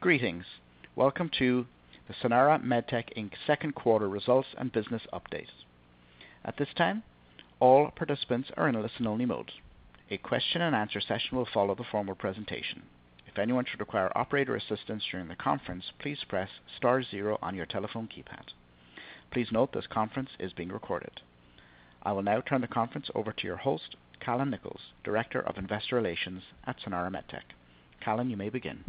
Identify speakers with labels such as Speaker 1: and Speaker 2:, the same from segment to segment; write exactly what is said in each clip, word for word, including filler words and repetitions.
Speaker 1: Greetings. Welcome to the Sanara MedTech Incorporated second quarter results and business update. At this time, all participants are in a listen-only mode. A question and answer session will follow the formal presentation. If anyone should require operator assistance during the conference, please press star zero on your telephone keypad. Please note this conference is being recorded. I will now turn the conference over to your host, Callon Nichols, Director of Investor Relations at Sanara MedTech. Callon, you may begin.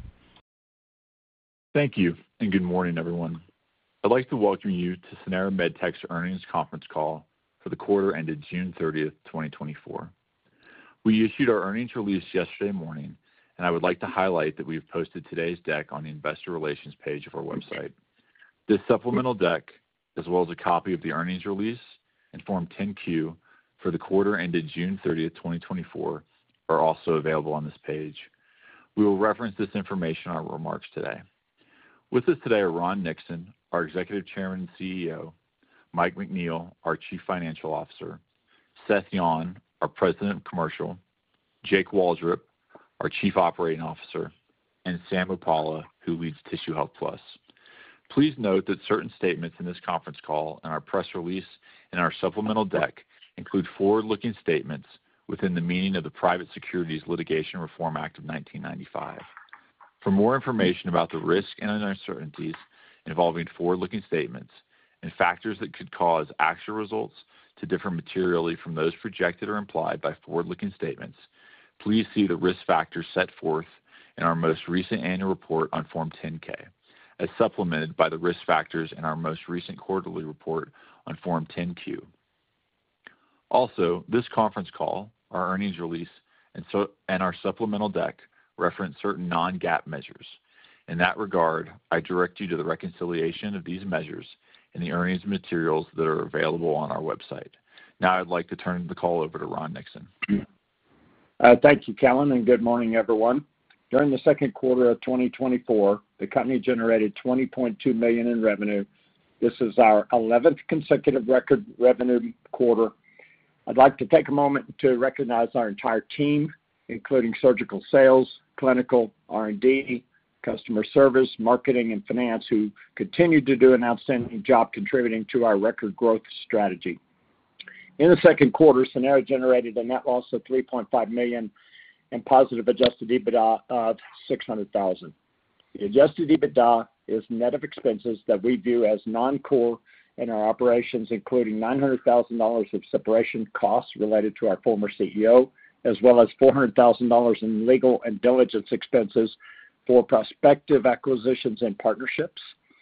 Speaker 2: Thank you, and good morning, everyone. I'd like to welcome you to Sanara MedTech's earnings conference call for the quarter ended June thirtieth, twenty twenty-four. We issued our earnings release yesterday morning, and I would like to highlight that we've posted today's deck on the Investor Relations page of our website. This supplemental deck, as well as a copy of the earnings release and Form ten Q for the quarter ended June thirtieth, twenty twenty-four, are also available on this page. We will reference this information in our remarks today. With us today are Ron Nixon, our Executive Chairman and C E O, Mike McNeil, our Chief Financial Officer, Seth Yon, our President of Commercial, Jake Waldrop, our Chief Operating Officer, and Sam Muppalla, who leads Tissue Health Plus. Please note that certain statements in this conference call and our press release and our supplemental deck include forward-looking statements within the meaning of the Private Securities Litigation Reform Act of nineteen ninety-five. For more information about the risks and uncertainties involving forward-looking statements and factors that could cause actual results to differ materially from those projected or implied by forward-looking statements, please see the risk factors set forth in our most recent annual report on Form ten K, as supplemented by the risk factors in our most recent quarterly report on Form ten Q. Also, this conference call, our earnings release, and, so, and our supplemental deck reference certain non-GAAP measures. In that regard, I direct you to the reconciliation of these measures in the earnings materials that are available on our website. Now I'd like to turn the call over to Ron Nixon.
Speaker 3: Uh, thank you, Callon, and good morning, everyone. During the second quarter of twenty twenty-four, the company generated twenty point two million dollars in revenue. This is our eleventh consecutive record revenue quarter. I'd like to take a moment to recognize our entire team, including surgical sales, clinical, R and D, customer service, marketing, and finance, who continue to do an outstanding job contributing to our record growth strategy. In the second quarter, Sanara generated a net loss of three point five million dollars and positive adjusted EBITDA of six hundred thousand dollars. The adjusted EBITDA is net of expenses that we view as non-core in our operations, including nine hundred thousand dollars of separation costs related to our former C E O, as well as four hundred thousand dollars in legal and diligence expenses for prospective acquisitions and partnerships.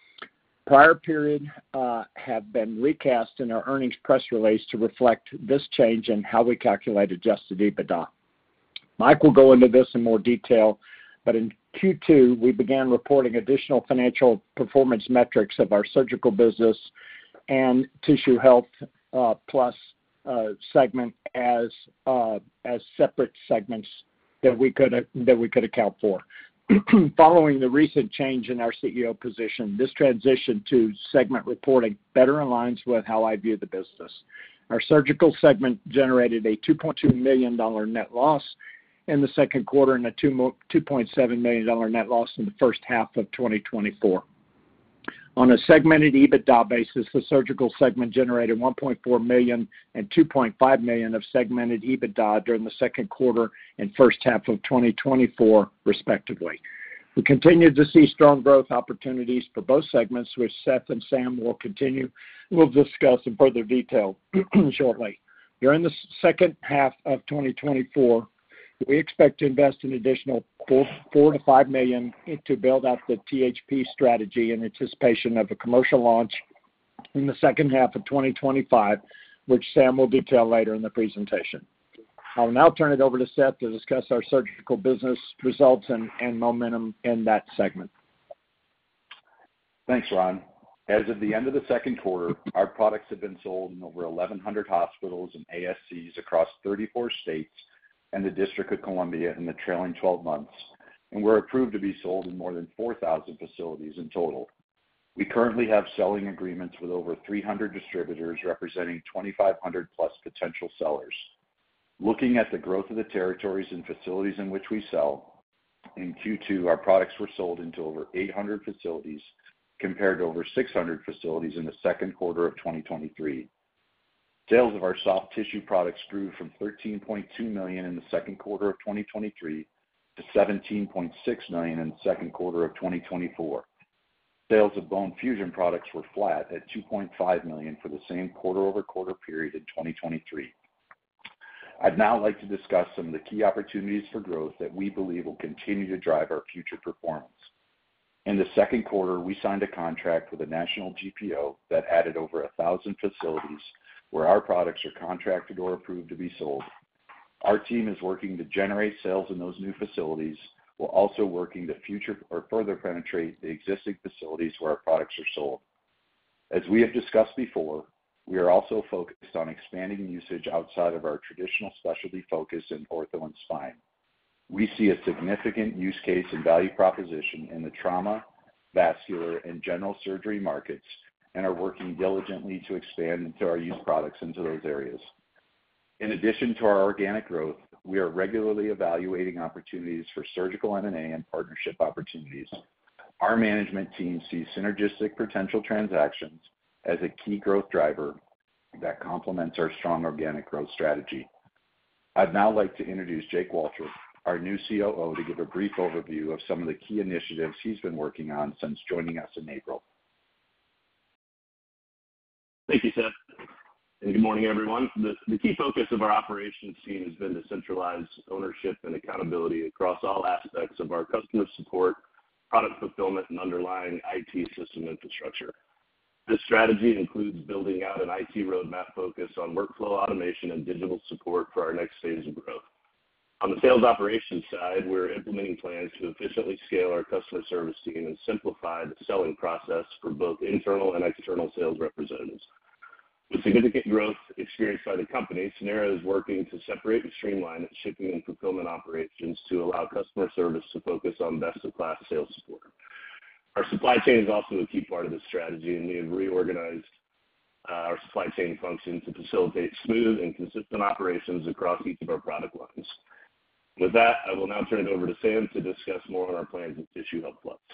Speaker 3: Prior period uh, have been recast in our earnings press release to reflect this change in how we calculate adjusted EBITDA. Mike will go into this in more detail, but in Q two, we began reporting additional financial performance metrics of our surgical business and Tissue Health uh, Plus Uh, segment as uh, as separate segments that we could uh, that we could account for. Following the recent change in our C E O position, this transition to segment reporting better aligns with how I view the business. Our surgical segment generated a two point two million dollars net loss in the second quarter and a two point seven million dollars net loss in the first half of twenty twenty-four. On a segmented EBITDA basis, the surgical segment generated one point four million dollars and two point five million dollars of segmented EBITDA during the second quarter and first half of twenty twenty-four, respectively. We continue to see strong growth opportunities for both segments, which Seth and Sam will continue. We'll discuss in further detail shortly. During the second half of twenty twenty-four, we expect to invest an additional four, four to five million to build out the T H P strategy in anticipation of a commercial launch in the second half of twenty twenty-five, which Sam will detail later in the presentation. I'll now turn it over to Seth to discuss our surgical business results and, and momentum in that segment.
Speaker 4: Thanks, Ron. As of the end of the second quarter, our products have been sold in over eleven hundred hospitals and A S Cs across thirty-four states and the District of Columbia in the trailing twelve months, and we're approved to be sold in more than four thousand facilities in total. We currently have selling agreements with over three hundred distributors representing twenty-five hundred plus potential sellers. Looking at the growth of the territories and facilities in which we sell, In Q two, our products were sold into over eight hundred facilities compared to over six hundred facilities in the second quarter of twenty twenty-three. Sales of our soft tissue products grew from thirteen point two million dollars in the second quarter of twenty twenty-three to seventeen point six million dollars in the second quarter of twenty twenty-four. Sales of bone fusion products were flat at two point five million dollars for the same quarter-over-quarter period in twenty twenty-three. I'd now like to discuss some of the key opportunities for growth that we believe will continue to drive our future performance. In the second quarter, we signed a contract with a national G P O that added over one thousand facilities where our products are contracted or approved to be sold. Our team is working to generate sales in those new facilities, while also working to future or further penetrate the existing facilities where our products are sold. As we have discussed before, we are also focused on expanding usage outside of our traditional specialty focus in ortho and spine. We see a significant use case and value proposition in the trauma, vascular, and general surgery markets, and are working diligently to expand into our used products into those areas. In addition to our organic growth, we are regularly evaluating opportunities for surgical M and A and partnership opportunities. Our management team sees synergistic potential transactions as a key growth driver that complements our strong organic growth strategy. I'd now like to introduce Jake Waltrip, our new C O O, to give a brief overview of some of the key initiatives he's been working on since joining us in April.
Speaker 5: Thank you, Seth. And good morning, everyone. The, the key focus of our operations team has been to centralize ownership and accountability across all aspects of our customer support, product fulfillment, and underlying I T system infrastructure. This strategy includes building out an I T roadmap focused on workflow automation and digital support for our next phase of growth. On the sales operations side, we're implementing plans to efficiently scale our customer service team and simplify the selling process for both internal and external sales representatives. With significant growth experienced by the company, Sanara is working to separate and streamline its shipping and fulfillment operations to allow customer service to focus on best-of-class sales support. Our supply chain is also a key part of this strategy, and we have reorganized uh, our supply chain function to facilitate smooth and consistent operations across each of our product lines. With that, I will now turn it over to Sam to discuss more on our plans with Tissue Health Plus.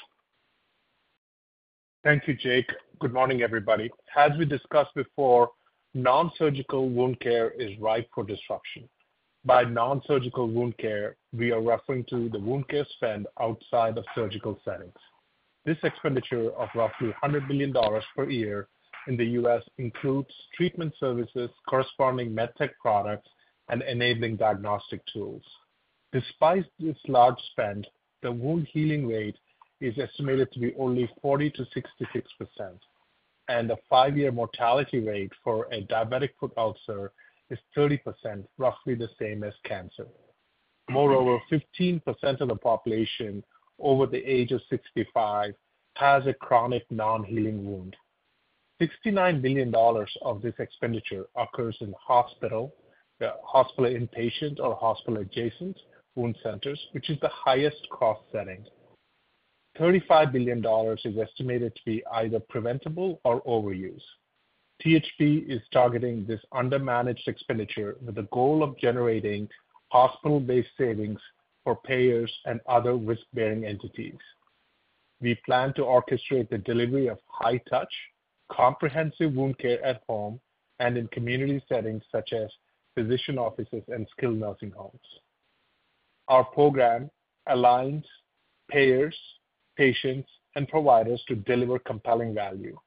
Speaker 6: Thank you, Jake. Good morning, everybody. As we discussed before, non-surgical wound care is ripe for disruption. By non-surgical wound care, we are referring to the wound care spend outside of surgical settings. This expenditure of roughly one hundred billion dollars per year in the U S includes treatment services, corresponding medtech products, and enabling diagnostic tools. Despite this large spend, the wound healing rate is estimated to be only forty to sixty-six percent, and the five-year mortality rate for a diabetic foot ulcer is thirty percent, roughly the same as cancer. Moreover, fifteen percent of the population over the age of sixty-five has a chronic non-healing wound. sixty-nine billion dollars of this expenditure occurs in hospital, uh, hospital inpatient or hospital adjacent wound centers, which is the highest cost setting. thirty-five billion dollars is estimated to be either preventable or overuse. T H P is targeting this undermanaged expenditure with the goal of generating hospital-based savings for payers and other risk-bearing entities. We plan to orchestrate the delivery of high-touch, comprehensive wound care at home and in community settings such as physician offices and skilled nursing homes. Our program aligns payers, patients, and providers to deliver compelling value.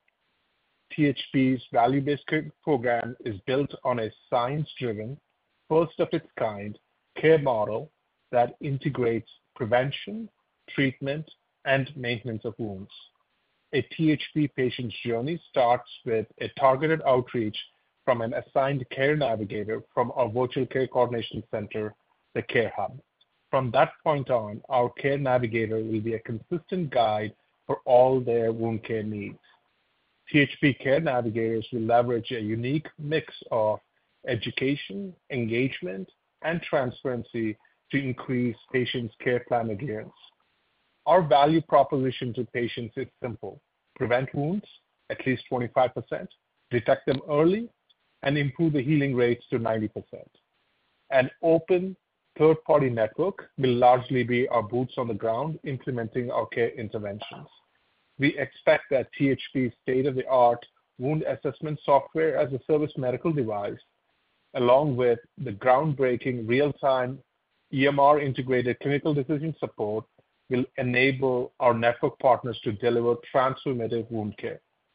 Speaker 6: T H P's value-based care program is built on a science-driven, first-of-its-kind care model that integrates prevention, treatment, and maintenance of wounds. A T H P patient's journey starts with a targeted outreach from an assigned care navigator from our virtual care coordination center, the Care Hub. From that point on, our care navigator will be a consistent guide for all their wound care needs. T H P care navigators will leverage a unique mix of education, engagement, and transparency to increase patients' care plan adherence. Our value proposition to patients is simple: prevent wounds, at least twenty-five percent, detect them early, and improve the healing rates to ninety percent. An open, third-party network will largely be our boots on the ground implementing our care interventions. We expect that T H P's state-of-the-art wound assessment software as a service medical device, along with the groundbreaking real-time E M R-integrated clinical decision support, will enable our network partners to deliver transformative wound care.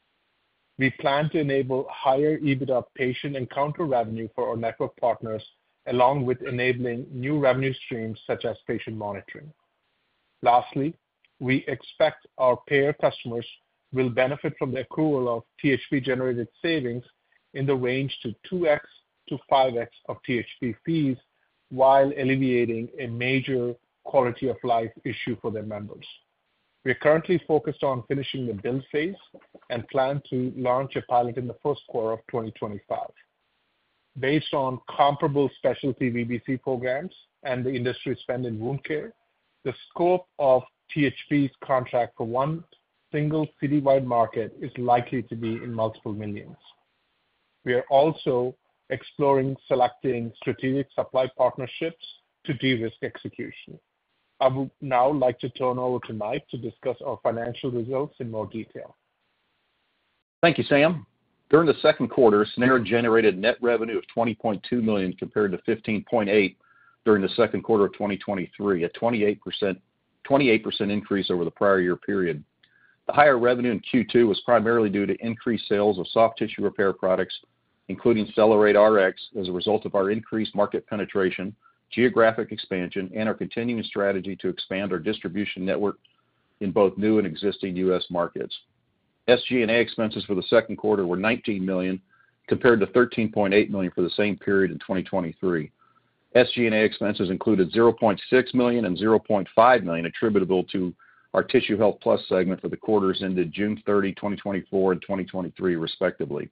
Speaker 6: We plan to enable higher EBITDA patient encounter revenue for our network partners, along with enabling new revenue streams such as patient monitoring. Lastly, we expect our payer customers will benefit from the accrual of T H P-generated savings in the range to two x to five x of T H P fees, while alleviating a major quality of life issue for their members. We are currently focused on finishing the build phase and plan to launch a pilot in the first quarter of twenty twenty-five. Based on comparable specialty V B C programs and the industry spend in wound care, the scope of T H P's contract for one single citywide market is likely to be in multiple millions. We are also exploring selecting strategic supply partnerships to de-risk execution. I would now like to turn over to Mike to discuss our financial results in more detail.
Speaker 7: Thank you, Sam. During the second quarter, Sanara generated net revenue of twenty point two million dollars compared to fifteen point eight during the second quarter of twenty twenty-three, a twenty-eight percent, twenty-eight percent increase over the prior year period. The higher revenue in Q two was primarily due to increased sales of soft tissue repair products, including CellerateRX, as a result of our increased market penetration, geographic expansion, and our continuing strategy to expand our distribution network in both new and existing U S markets. S G and A expenses for the second quarter were nineteen million dollars compared to thirteen point eight million dollars for the same period in twenty twenty-three. S G and A expenses included zero point six million dollars and zero point five million dollars attributable to our Tissue Health Plus segment for the quarters ended June thirtieth, twenty twenty-four and twenty twenty-three, respectively.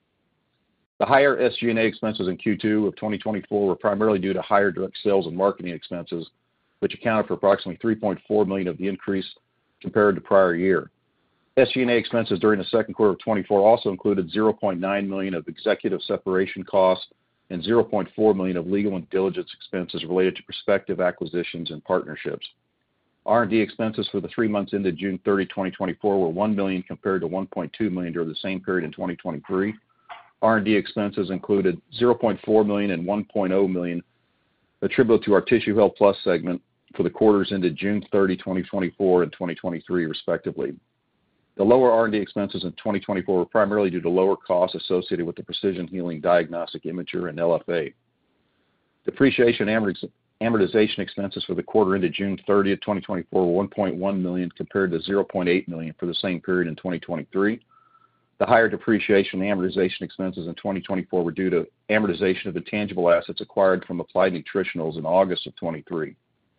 Speaker 7: The higher S G and A expenses in Q two of twenty twenty-four were primarily due to higher direct sales and marketing expenses, which accounted for approximately three point four million dollars of the increase compared to prior year. S G and A expenses during the second quarter of twenty-four also included zero point nine million dollars of executive separation costs and zero point four million dollars of legal and diligence expenses related to prospective acquisitions and partnerships. R and D expenses for the three months ended June thirtieth, twenty twenty-four were one million dollars compared to one point two million dollars during the same period in twenty twenty-three. R and D expenses included zero point four million dollars and one point zero million dollars attributable to our Tissue Health Plus segment for the quarters ended June thirtieth, twenty twenty-four and twenty twenty-three, respectively. The lower R and D expenses in twenty twenty-four were primarily due to lower costs associated with the Precision Healing Diagnostic Imager and L F A. Depreciation and amortization expenses for the quarter ended June thirtieth, twenty twenty-four were one point one million dollars compared to zero point eight million dollars for the same period in twenty twenty-three. The higher depreciation and amortization expenses in twenty twenty-four were due to amortization of intangible assets acquired from Applied Nutritionals in August of twenty-three.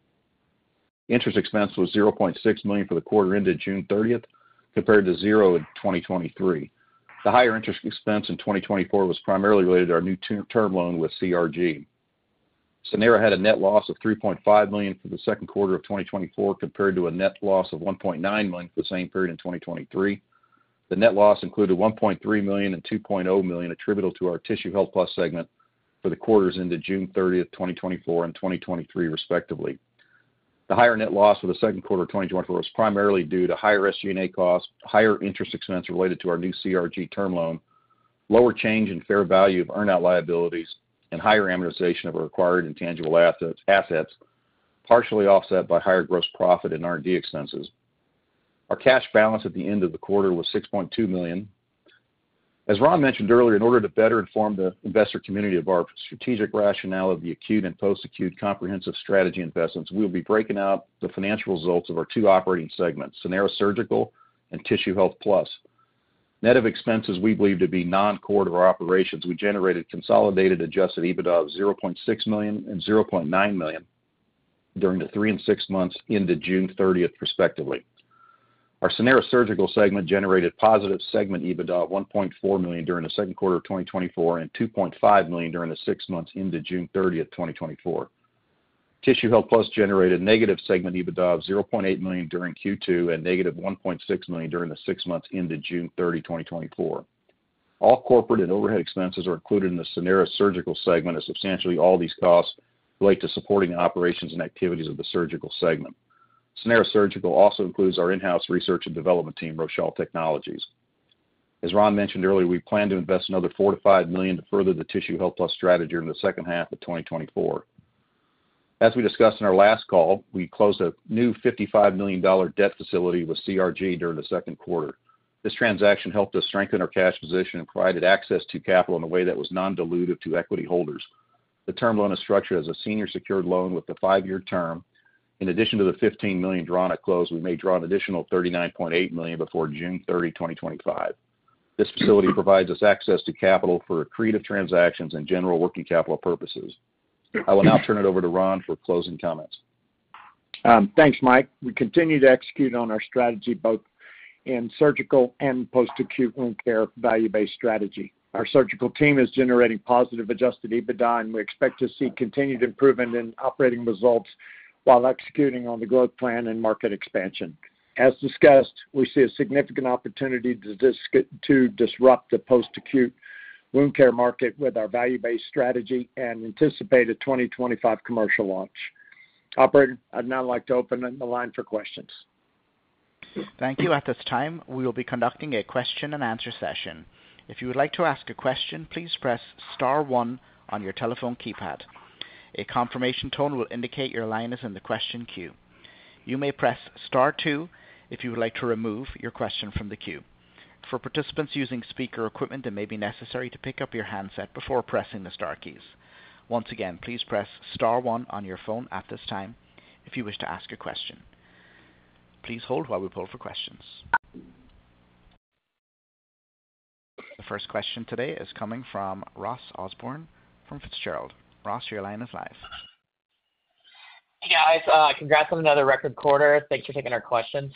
Speaker 7: Interest expense was zero point six million dollars for the quarter ended June thirtieth, compared to zero in twenty twenty-three. The higher interest expense in twenty twenty-four was primarily related to our new ter- term loan with C R G. Sanara had a net loss of three point five million dollars for the second quarter of twenty twenty-four compared to a net loss of one point nine million dollars for the same period in twenty twenty-three. The net loss included one point three million dollars and two point zero million dollars attributable to our Tissue Health Plus segment for the quarters ended June thirtieth, twenty twenty-four and twenty twenty-three, respectively. The higher net loss for the second quarter of twenty twenty-four was primarily due to higher S G and A costs, higher interest expense related to our new C R G term loan, lower change in fair value of earnout liabilities, and higher amortization of our acquired intangible assets, assets, partially offset by higher gross profit and R and D expenses. Our cash balance at the end of the quarter was six point two million dollars. As Ron mentioned earlier, in order to better inform the investor community of our strategic rationale of the acute and post-acute comprehensive strategy investments, we will be breaking out the financial results of our two operating segments, Sanara Surgical and Tissue Health Plus. Net of expenses we believe to be non-core to our operations, we generated consolidated adjusted EBITDA of zero point six million dollars and zero point nine million dollars during the three and six months ended June thirtieth, respectively. Our Sanara Surgical segment generated positive segment EBITDA of one point four million dollars during the second quarter of twenty twenty-four and two point five million dollars during the six months ended June thirtieth, twenty twenty-four. Tissue Health Plus generated negative segment EBITDA of zero point eight million dollars during Q two and negative one point six million dollars during the six months ended June thirtieth, twenty twenty-four. All corporate and overhead expenses are included in the Sanara Surgical segment, as substantially all these costs relate to supporting the operations and activities of the surgical segment. Sanara Surgical also includes our in-house research and development team, Rochal Technologies. As Ron mentioned earlier, we plan to invest another four to five million to further the Tissue Health Plus strategy in the second half of twenty twenty-four. As we discussed in our last call, we closed a new fifty-five million dollars debt facility with C R G during the second quarter. This transaction helped us strengthen our cash position and provided access to capital in a way that was non-dilutive to equity holders. The term loan is structured as a senior secured loan with a five-year term. In addition to the fifteen million dollars drawn at close, we may draw an additional thirty-nine point eight million dollars before June thirtieth, twenty twenty-five. This facility provides us access to capital for accretive transactions and general working capital purposes. I will now turn it over to Ron for closing comments.
Speaker 3: Um, thanks, Mike. We continue to execute on our strategy both in surgical and post-acute wound care value-based strategy. Our surgical team is generating positive adjusted EBITDA, and we expect to see continued improvement in operating results while executing on the growth plan and market expansion. As discussed, we see a significant opportunity to, dis- to disrupt the post-acute wound care market with our value-based strategy and anticipate a twenty twenty-five commercial launch. Operator, I'd now like to open the line for questions.
Speaker 1: Thank you. At this time, we will be conducting a question and answer session. If you would like to ask a question, please press star one on your telephone keypad. A confirmation tone will indicate your line is in the question queue. You may press star two if you would like to remove your question from the queue. For participants using speaker equipment, it may be necessary to pick up your handset before pressing the star keys. Once again, please press star one on your phone at this time if you wish to ask a question. Please hold while we pull for questions. The first question today is coming from Ross Osborne from Fitzgerald. Ross, your line is live.
Speaker 8: Hey guys, uh, congrats on another record quarter. Thanks for taking our questions.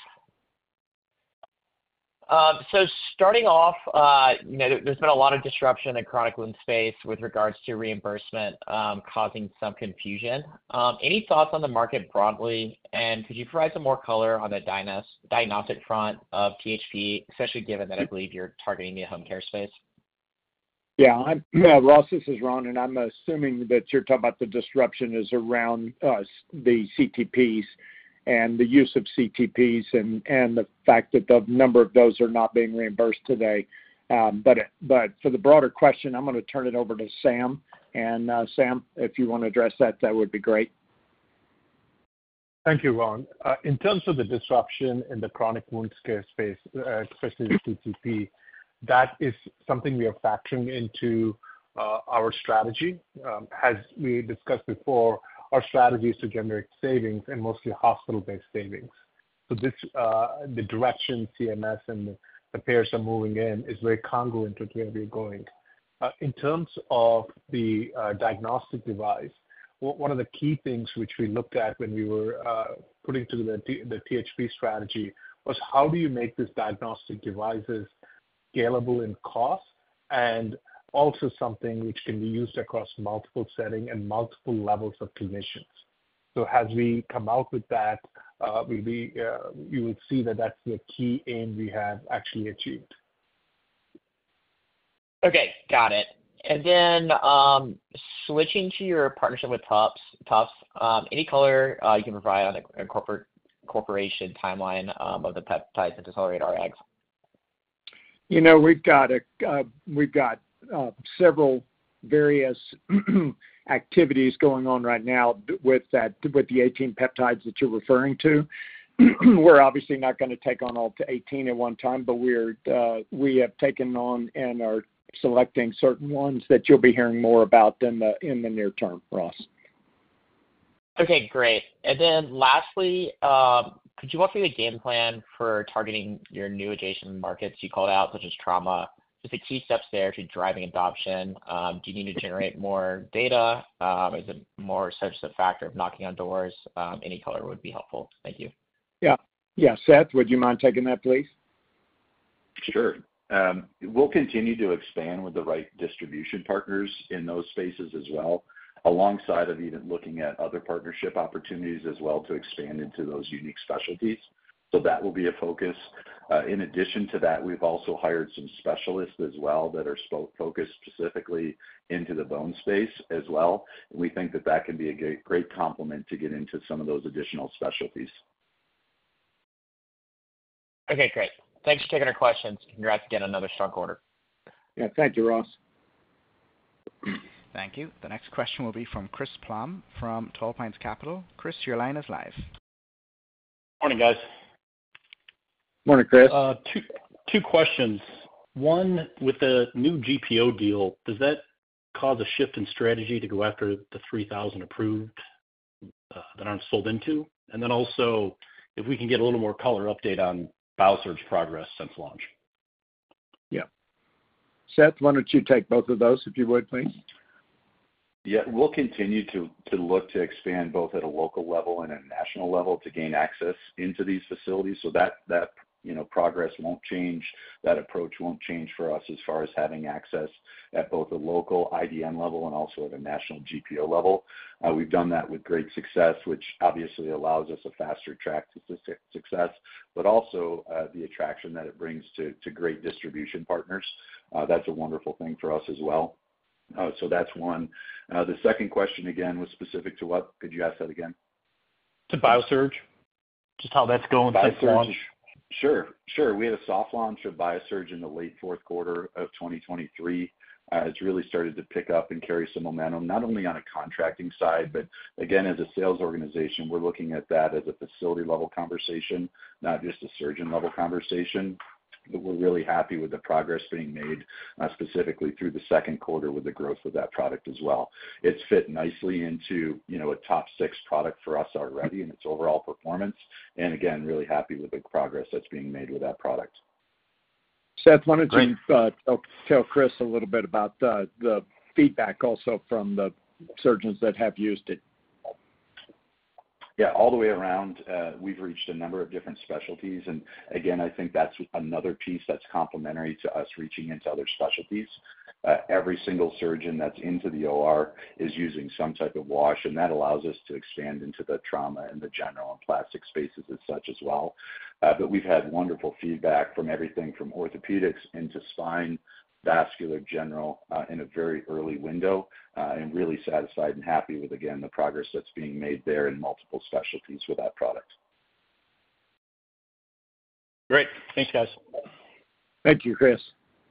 Speaker 8: Um, so starting off, uh, you know, there's been a lot of disruption in the chronic wound space with regards to reimbursement, um, causing some confusion. Um, any thoughts on the market broadly, and could you provide some more color on the diagnos- diagnostic front of T H P, especially given that I believe you're targeting the home care space?
Speaker 3: Yeah, I'm, uh, Ross, this is Ron, and I'm assuming that you're talking about the disruption is around uh, the C T Ps and the use of C T Ps and, and the fact that the number of those are not being reimbursed today. Um, but but for the broader question, I'm going to turn it over to Sam. And uh, Sam, if you want to address that, that would be great.
Speaker 6: Thank you, Ron. Uh, in terms of the disruption in the chronic wound care space, uh, especially the C T P, that is something we are factoring into uh, our strategy. Um, as we discussed before, our strategy is to generate savings and mostly hospital-based savings. So this, uh, the direction C M S and the, the payers are moving in is very congruent with where we're going. Uh, in terms of the uh, diagnostic device, w- one of the key things which we looked at when we were uh, putting together the, T- the T H P strategy was how do you make these diagnostic devices scalable in cost and also something which can be used across multiple settings and multiple levels of clinicians. So as we come out with that, uh, we'll be, uh, you will see that that's the key aim we have actually achieved.
Speaker 8: Okay, got it. And then um, switching to your partnership with Tufts, Tufts um, any color uh, you can provide on the corporate corporation timeline um, of the peptides and Accelerate R X?
Speaker 3: You know, we've got a uh, we've got uh, several various activities going on right now with that with the eighteen peptides that you're referring to. We're obviously not going to take on all eighteen at one time, but we're uh, we have taken on and are selecting certain ones that you'll be hearing more about in the in the near term, Ross.
Speaker 8: Okay, great. And then lastly, um, could you walk through the game plan for targeting your new adjacent markets you called out, such as trauma? Just the key steps there to driving adoption. Um, do you need to generate more data? Um, is it more such a factor of knocking on doors? Um, any color would be helpful. Thank you.
Speaker 3: Yeah. Yeah. Seth, would you mind taking that, please?
Speaker 4: Sure. Um, we'll continue to expand with the right distribution partners in those spaces as well, alongside of even looking at other partnership opportunities as well to expand into those unique specialties. So that will be a focus. Uh, in addition to that, we've also hired some specialists as well that are sp- focused specifically into the bone space as well. And we think that that can be a great, great complement to get into some of those additional specialties.
Speaker 8: Okay, great. Thanks for taking our questions. Congrats again on another strong quarter.
Speaker 3: Yeah, thank you, Ross.
Speaker 1: Thank you. The next question will be from Chris Plum from Tall Pines Capital. Chris, your line is live.
Speaker 9: Morning, guys.
Speaker 3: Morning, Chris.
Speaker 9: Uh, two two questions. One, with the new G P O deal, does that cause a shift in strategy to go after the three thousand approved uh, that aren't sold into? And then also, if we can get a little more color update on BioSurge progress since launch.
Speaker 3: Yeah. Seth, why don't you take both of those, if you would, please?
Speaker 4: Yeah, we'll continue to, to look to expand both at a local level and a national level to gain access into these facilities. So that, that you know, progress won't change. That approach won't change for us as far as having access at both a local I D N level and also at a national G P O level. Uh, we've done that with great success, which obviously allows us a faster track to success, but also uh, the attraction that it brings to, to great distribution partners. Uh, that's a wonderful thing for us as well. Uh, so that's one. Uh, the second question, again, was specific to what? Could you ask that again?
Speaker 9: To BioSurge, just how that's going since launch.
Speaker 4: Sure, sure. We had a soft launch of BioSurge in the late fourth quarter of twenty twenty-three. Uh, it's really started to pick up and carry some momentum, not only on a contracting side, but again, as a sales organization, we're looking at that as a facility level conversation, not just a surgeon level conversation. But we're really happy with the progress being made, uh, specifically through the second quarter with the growth of that product as well. It's fit nicely into, you know, a top six product for us already in its overall performance. And again, really happy with the progress that's being made with that product.
Speaker 3: Seth, why don't Great. you uh, tell, tell Chris a little bit about uh, the feedback also from the surgeons that have used it?
Speaker 4: Yeah, all the way around, uh, we've reached a number of different specialties. And again, I think that's another piece that's complementary to us reaching into other specialties. Uh, every single surgeon that's into the O R is using some type of wash, and that allows us to expand into the trauma and the general and plastic spaces as such as well. Uh, but we've had wonderful feedback from everything from orthopedics into spine, vascular, general, uh, in a very early window, uh, and really satisfied and happy with, again, the progress that's being made there in multiple specialties with that product.
Speaker 9: Great. Thanks, guys.
Speaker 3: Thank you, Chris.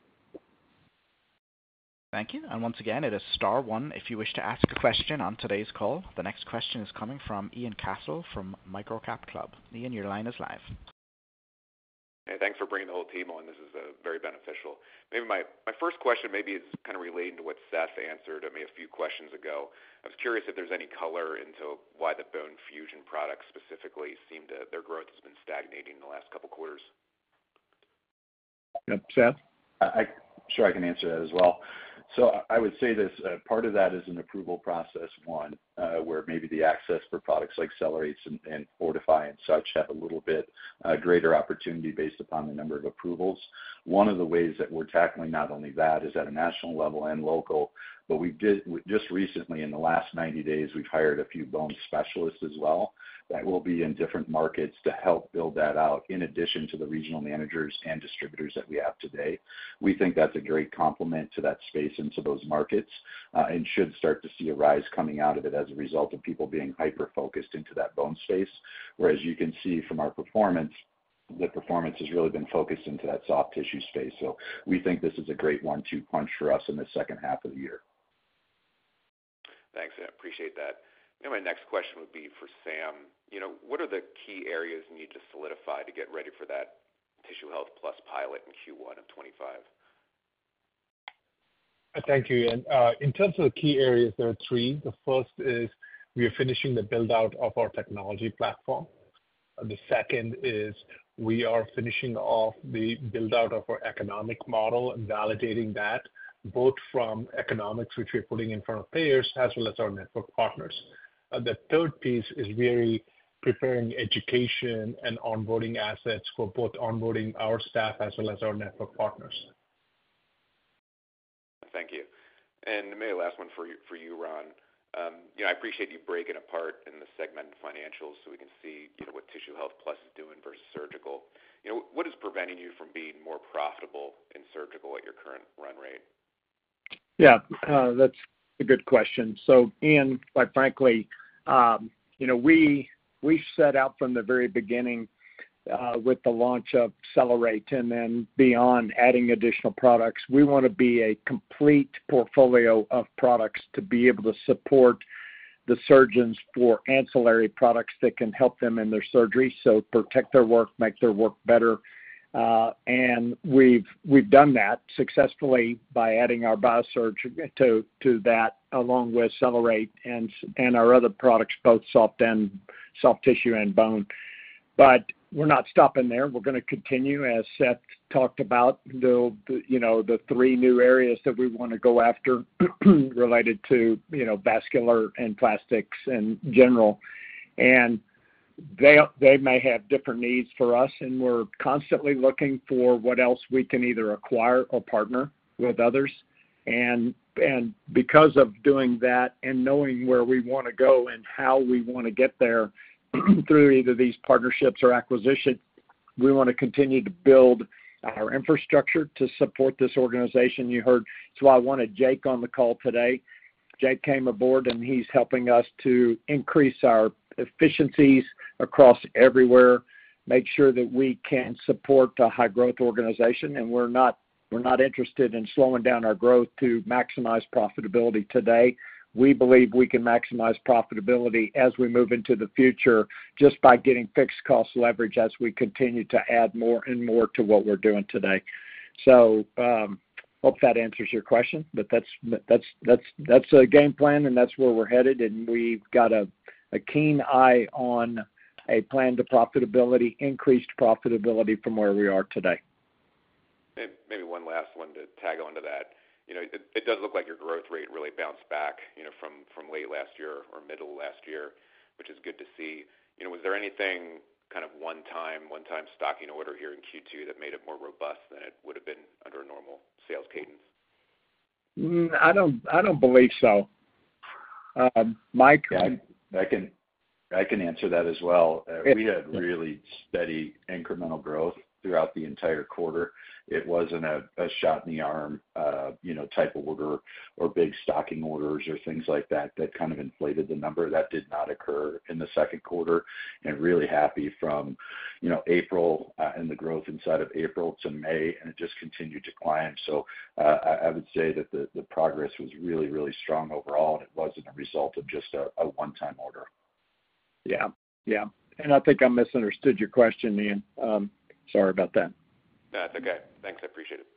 Speaker 1: Thank you. And once again, it is star one if you wish to ask a question on today's call. The next question is coming from Ian Castle from Microcap Club. Ian, your line is live.
Speaker 10: Hey, thanks for bringing the whole team on. This is uh, very beneficial. Maybe my, my first question maybe is kind of relating to what Seth answered I mean, a few questions ago. I was curious if there's any color into why the bone fusion products specifically seem to, their growth has been stagnating in the last couple quarters.
Speaker 3: Yep, Seth?
Speaker 4: I, sure, I can answer that as well. So I would say this, uh, part of that is an approval process, one, uh, where maybe the access for products like Celerates and, and Fortify and such have a little bit uh, greater opportunity based upon the number of approvals. One of the ways that we're tackling not only that is at a national level and local, but we did just recently in the last ninety days, we've hired a few bone specialists as well that will be in different markets to help build that out in addition to the regional managers and distributors that we have today. We think that's a great complement to that space into those markets uh, and should start to see a rise coming out of it as a result of people being hyper-focused into that bone space. Whereas you can see from our performance, the performance has really been focused into that soft tissue space. So we think this is a great one two punch for us in the second half of the year.
Speaker 10: Thanks, I appreciate that. Now my next question would be for Sam. You know, what are the key areas you need to solidify to get ready for that Tissue Health Plus pilot in Q one of twenty-five?
Speaker 6: Thank you. And uh, in terms of the key areas, there are three. The first is we are finishing the build-out of our technology platform. Uh, the second is we are finishing off the build-out of our economic model and validating that, both from economics, which we're putting in front of payers, as well as our network partners. Uh, the third piece is really preparing education and onboarding assets for both onboarding our staff as well as our network partners.
Speaker 10: Thank you. And maybe last one for you, for you, Ron. Um, you know, I appreciate you breaking apart in the segmented financials so we can see, you know, what Tissue Health Plus is doing versus surgical. You know, what is preventing you from being more profitable in surgical at your current run rate?
Speaker 3: Yeah, uh, that's a good question. So, Ian, quite frankly, um, you know, we we set out from the very beginning uh, with the launch of Cellerate and then beyond adding additional products. We want to be a complete portfolio of products to be able to support the surgeons for ancillary products that can help them in their surgery, so protect their work, make their work better. Uh, and we've we've done that successfully by adding our BioSurge to to that, along with Cellerate and and our other products, both soft and soft tissue and bone. But we're not stopping there. We're going to continue, as Seth talked about, the, the you know the three new areas that we want to go after related to you know vascular and plastics in general, and they they may have different needs for us, and we're constantly looking for what else we can either acquire or partner with others. And and because of doing that and knowing where we want to go and how we want to get there through either these partnerships or acquisition, we want to continue to build our infrastructure to support this organization. You heard, that's why I wanted Jake on the call today. Jake came aboard, and he's helping us to increase our efficiencies across everywhere, make sure that we can support a high-growth organization, and we're not we're not interested in slowing down our growth to maximize profitability today. We believe we can maximize profitability as we move into the future just by getting fixed cost leverage as we continue to add more and more to what we're doing today. So um, hope that answers your question, but that's that's that's that's a game plan, and that's where we're headed, and we've got a, a keen eye on a plan to profitability, increased profitability from where we are today.
Speaker 10: Maybe one last one to tag onto that. You know, it, it does look like your growth rate really bounced back, you know, from, from late last year or middle last year, which is good to see. You know, was there anything kind of one-time, one-time stocking order here in Q two that made it more robust than it would have been under a normal sales cadence?
Speaker 3: I don't, I don't believe so. Um, Mike?
Speaker 4: Yeah, I, I can, I can answer that as well. Uh, we had really steady incremental growth throughout the entire quarter. It wasn't a, a shot in the arm, uh, you know, type of order or big stocking orders or things like that that kind of inflated the number. That did not occur in the second quarter, and really happy from, you know, April uh, and the growth inside of April to May, and it just continued to climb. So uh, I, I would say that the, the progress was really, really strong overall, and it wasn't a result of just a, a one-time order.
Speaker 3: Yeah, yeah. And I think I misunderstood your question, Ian. Um, sorry about that.
Speaker 10: No, that's okay. Thanks. I appreciate it.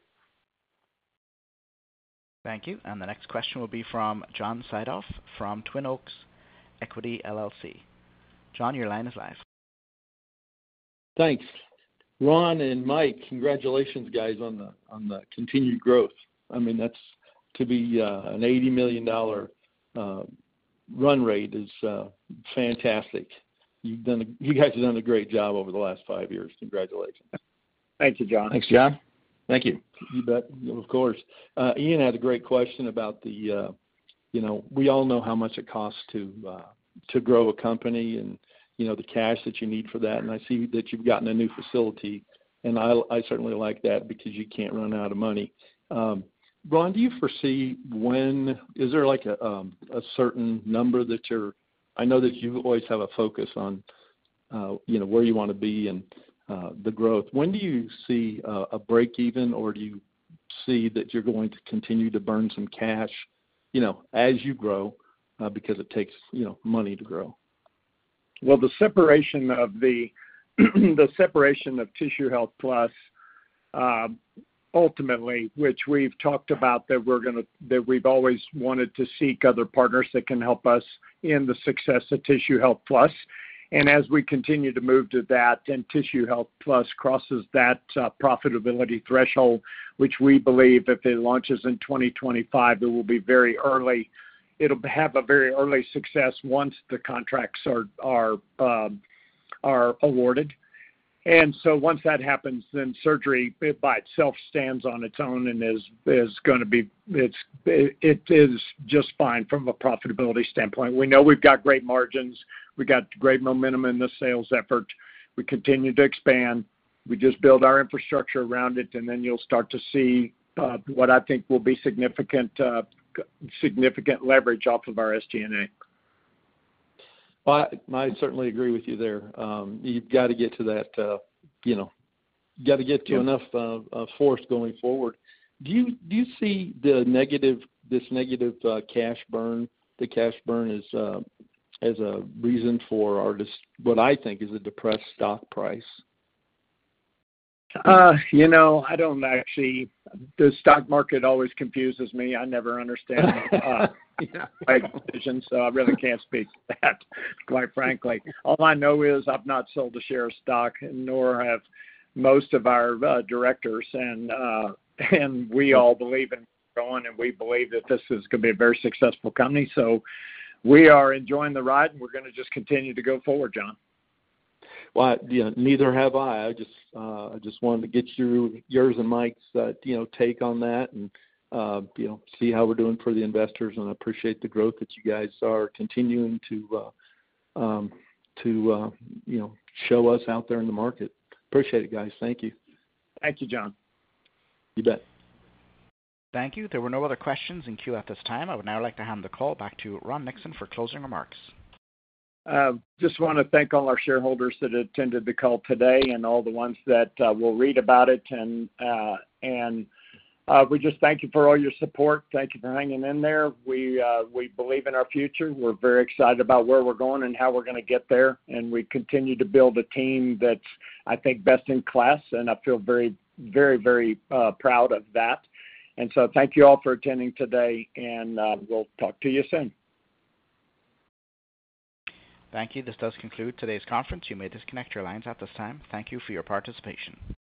Speaker 1: Thank you. And the next question will be from John Sidoff from Twin Oaks Equity L L C. John, your line is live.
Speaker 11: Thanks. Ron and Mike, congratulations, guys, on the on the continued growth. I mean, that's to be uh, an eighty million dollars uh, run rate is uh, fantastic. You've done a, you guys have done a great job over the last five years. Congratulations.
Speaker 3: Thank you, John.
Speaker 7: Thanks, John. Thank you.
Speaker 11: You bet. Of course. Uh, Ian had a great question about the, uh, you know, we all know how much it costs to uh, to grow a company, and you know the cash that you need for that. And I see that you've gotten a new facility, and I, I certainly like that because you can't run out of money. Um, Ron, do you foresee when is there like a um, a certain number that you're? I know that you always have a focus on, uh, you know, where you want to be and uh, the growth. When do you see uh, a break even, or do you see that you're going to continue to burn some cash, you know, as you grow, uh, because it takes, you know, money to grow?
Speaker 3: Well, the separation of the the separation of Tissue Health Plus, uh, ultimately, which we've talked about that we're going to that we've always wanted to seek other partners that can help us in the success of Tissue Health Plus. And as we continue to move to that, and Tissue Health Plus crosses that uh, profitability threshold, which we believe if it launches in twenty twenty-five, it will be very early. It'll have a very early success once the contracts are are um, are awarded. And so once that happens, then surgery it by itself stands on its own and is is going to be it's it, it is just fine from a profitability standpoint. We know we've got great margins, we got great momentum in the sales effort. We continue to expand. We just build our infrastructure around it, and then you'll start to see uh, what I think will be significant uh, significant leverage off of our S G and A.
Speaker 11: Well, I, I certainly agree with you there. Um, you've got to get to that, uh, you know, you got to get to
Speaker 3: Yeah.
Speaker 11: enough uh, uh, force going forward. Do you do you see the negative, this negative uh, cash burn, the cash burn is uh, as a reason for our dis- what I think is a depressed stock price?
Speaker 3: Uh, you know, I don't actually. The stock market always confuses me. I never understand uh,
Speaker 11: Yeah.
Speaker 3: my decisions, so I really can't speak to that. Quite frankly, all I know is I've not sold a share of stock, nor have most of our uh, directors, and uh, and we all believe in going, and we believe that this is going to be a very successful company. So we are enjoying the ride, and we're going to just continue to go forward, John.
Speaker 11: Well, I, you know, neither have I. I just, uh, I just wanted to get your, yours and Mike's, uh, you know, take on that, and uh, you know, see how we're doing for the investors. And I appreciate the growth that you guys are continuing to, uh, um, to, uh, you know, show us out there in the market. Appreciate it, guys. Thank you.
Speaker 3: Thank you, John.
Speaker 11: You bet.
Speaker 1: Thank you. There were no other questions in queue at this time. I would now like to hand the call back to Ron Nixon for closing remarks.
Speaker 3: Uh, just want to thank all our shareholders that attended the call today, and all the ones that uh, will read about it. And uh, and uh, we just thank you for all your support. Thank you for hanging in there. We uh, we believe in our future. We're very excited about where we're going and how we're going to get there. And we continue to build a team that's, I think, best in class. And I feel very, very, very uh, proud of that. And so thank you all for attending today, and uh, we'll talk to you soon.
Speaker 1: Thank you. This does conclude today's conference. You may disconnect your lines at this time. Thank you for your participation.